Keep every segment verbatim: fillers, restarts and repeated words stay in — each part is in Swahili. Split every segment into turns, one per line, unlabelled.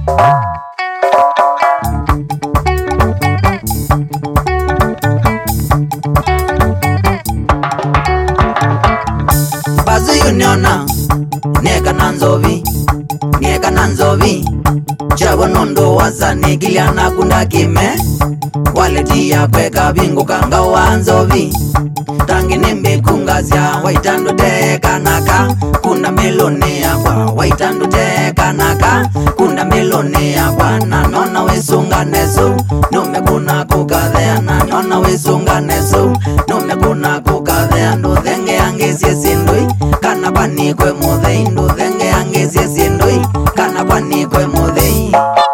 Bazu uniona neka nanzovi neka nanzovi Chabo nondo wazani kiliana kunda kime Waletia kweka bingu kanga wanzovi Tangi nimbe kungazia Waitandu teka naka Kunda melone yakwa Waitandu teka naka Kunda melone yakwa Na nona wesunga nesu Nume kuna kukadhea Na nona wesunga nesu Nume kuna kukadhea Ndudhenge angezie sindui Kana kwani kwe muthei Ndudhenge angezie sindui Kana kwani kwe muthei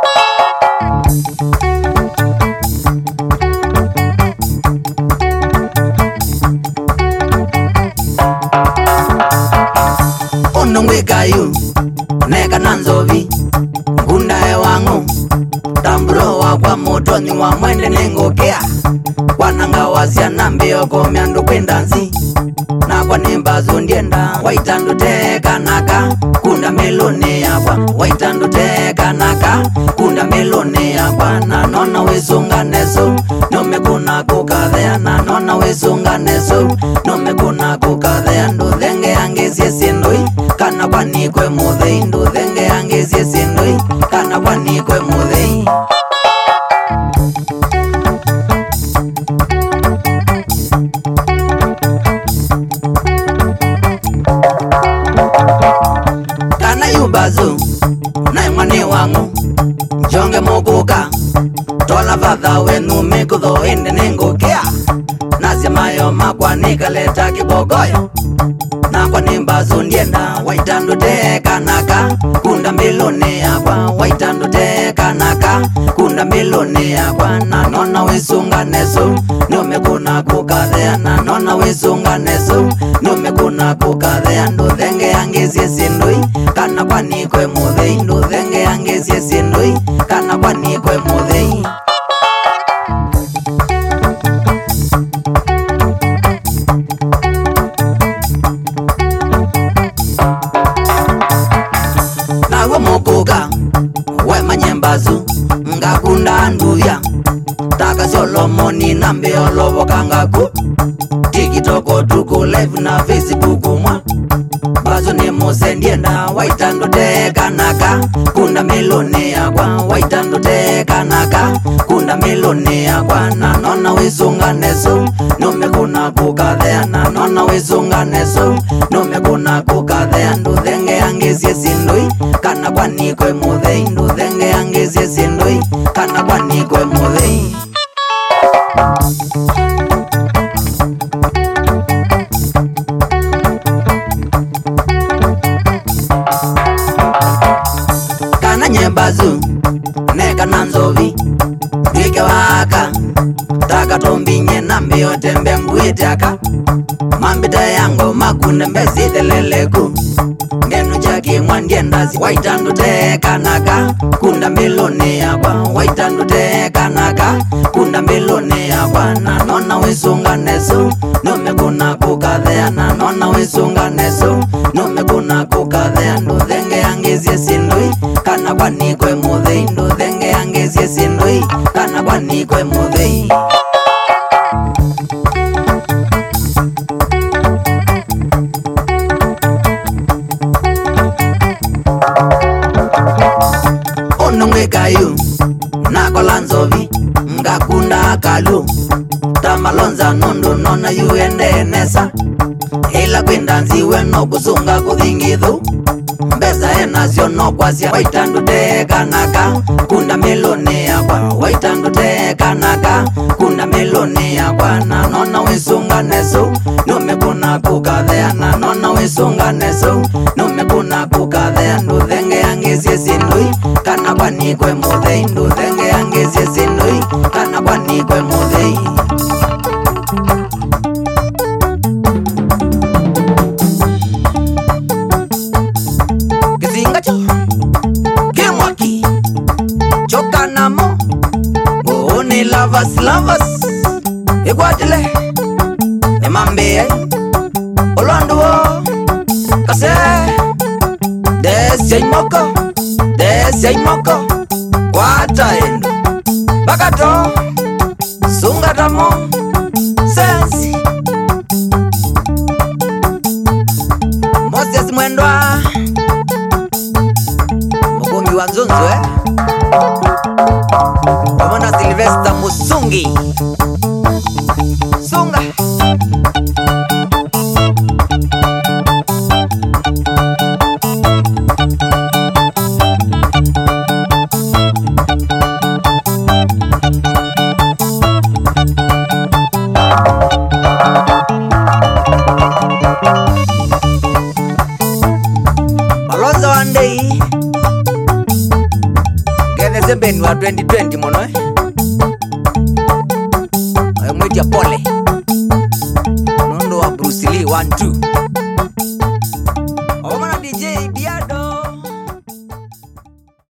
Nungwikayu neka nanzovi Ngunda ewangu Tamburo wakwa motoni wa mwende nengokea Wananga wasya nambio komya ndukwendanzi Na kwa nimbazu ndienda Waitandu teka naka Kunda melone yakwa Waitandu teka naka Kunda melone yakwa Na nona wesunga nesu Nume kuna kukadhea Na nona wesunga nesu Nume kuna kukadhea Ndudhenge angezie sindui Kana kwani kwe muthei Ndudhenge angezie sindui Kana kwani kwe muthei Kana yubazu Na mwani wangu Jonge mokuka Tola vatha wenu mikutho indi ningukea Nasya mayo makwa nikaleta kibogoyo Na kwa nimbazu ndienda Waitandu teka naka Kunda melone yakwa Waitandu teka naka Kunda melone yakwa Na nona wesunga nesu Nume kuna kukadhea Na nona wesunga nesu Nume kuna kukadhea Ndudhenge angezie sindui Kana kwani kwe muthei Ndudhenge angezie sindui Kana kwani kwe muthei Mokuka we manyembazu ngakunda nduya Taka Solomoni na mbeo lobo kangaku TikTok tuko live na Facebook mwa Bazu ni mose ndienda Waitandu teka naka Kunda melone yakwa Waitandu teka naka Kunda melone yakwa Na nona wesunga nesu Nume kuna kukadhea Na nona wesunga nesu Nume kuna kukadhea Ndudhenge angezie sindui Kana kwani kwe muthei Ndudhenge angezie sindui Kana kwani kwe muthei Kana nyembazu Neka nanzovi Wike waka Taka tombinye na mbio tembe nguitaka Mambita yango makunde mbezite leleku Ngenu chaki mwandiendazi Waitandu teka naka Kunda melone yakwa Waitandu teka naka Kunda melone yakwa Na nona wesunga nesu Nume kuna kukadhea Na nona wesunga nesu Nume kuna kukadhea Ndudhenge angezie sindui Kana kwani kwe muthei Ndudhenge angezie sindui Kana kwani kwe muthei Nungwikayu Nakola nzovi Ngakunda kalu Tamalonza nundu nona yuende nesa Ila kwenda nziwe no kusunga kuthingithu Mbeza enasyo no kwasya Waitandu teka naka Kunda melone yakwa Waitandu teka naka Kunda melone yakwa Na nona wesunga nesu Nume kuna kukadhea Na nona wesunga nesu Nume kuna kukadhea Ndudhenge angezie sindui Kana kwani kwe muthei Ndudhenge angezie sindui Kana kwani kwe muthei Kizinga cho Kimwaki Choka namo Goone lovers lovers Igwatile Emambe Olonduo Kase Desi ay moko Desi ay moko wataendo bakato sungatamo sensi Moses Mwendwa Mugongi wa Nzonzo eh Wamona Sylvester Musungi Sunga Baloza one day Gene Zembeni wa twenty twenty mono eh Mwiti ya pole Nondo wa Bruce Lee one two